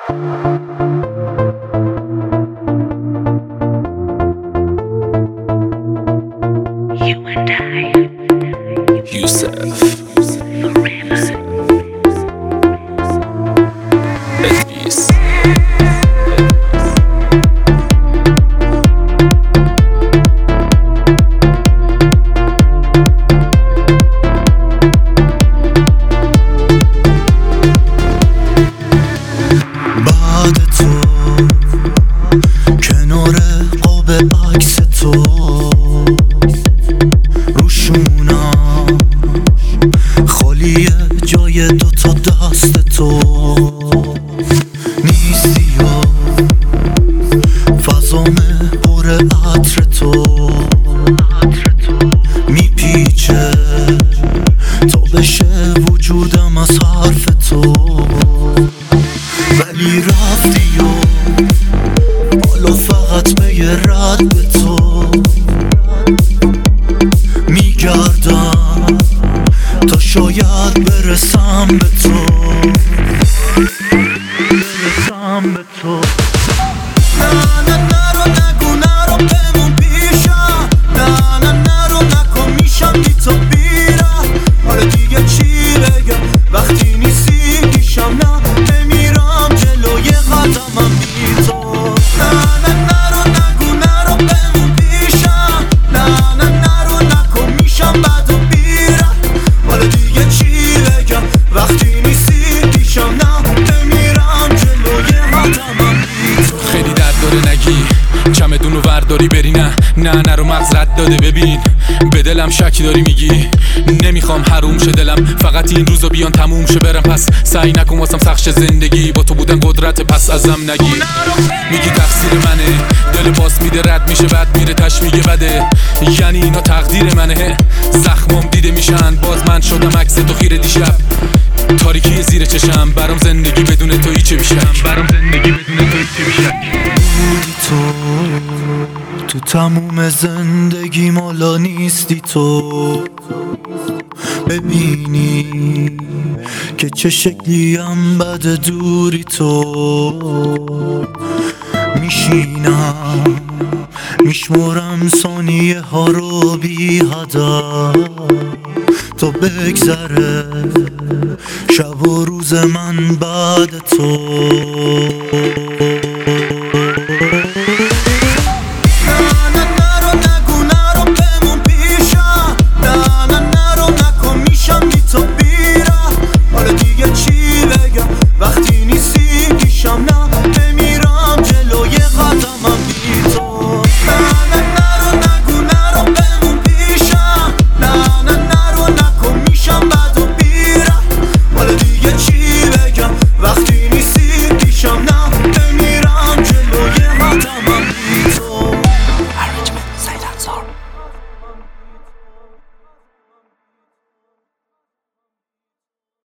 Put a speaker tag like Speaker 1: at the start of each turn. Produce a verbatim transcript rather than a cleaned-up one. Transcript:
Speaker 1: You and I,
Speaker 2: Yusuf
Speaker 1: forever.
Speaker 2: Edris
Speaker 3: بعد تو کنار قاب عکس تو روشونم خالیه جای دوتا دست تو نیستی و فضامه پر عطر تو میپیچه تا بشه وجودم از حرف تو ولی رفتی و حالا فقط به یه رد به تو میگردم تا شاید برسم به تو برسم به تو نه نه نرو نگو نرو بمون پیشم نه نه نرو نکن میشم بی تو بیرم حالا دیگه چی بگم وقتی نیستی پیشم نه بمیرم جلوی قدمم بی تو نه نه نرو نگو نرو بمون پیشم نه نه نرو نکن میشم بد و بیرم حالا دیگه چی بگم وقتی نیستی پیشم نه بمیرم جلوی قدمم بی تو
Speaker 2: خیلی درد داره نگی چمدون رو ورداری بری نه نه نه رو مغز رد داده ببین به دلم شکی داری میگی نمیخوام حروم شه دلم فقط این روزا بیان تموم شه برم پس سعی نکن واسم سخت شه زندگی با تو بودن قدرت پس ازم نگی میگی تقصیر منه دل باس میده رد میشه بعد میره تش میگه بده یعنی اینا تقدیر منه زخمام دیده میشن باز من شدم عکس تو خیره دیشب تاریکی زیر چشم برام زندگی بدون تو هیچ بیشک برام زندگی بدون تو هیچ بیشک
Speaker 3: بودی تو تو تموم زندگی مالا نیستی تو ببینی که چه شکلیم بد دوری تو میشینم میشمرم ثانیه ها رو بی هدف تا بگذره شب و روز من بعد تو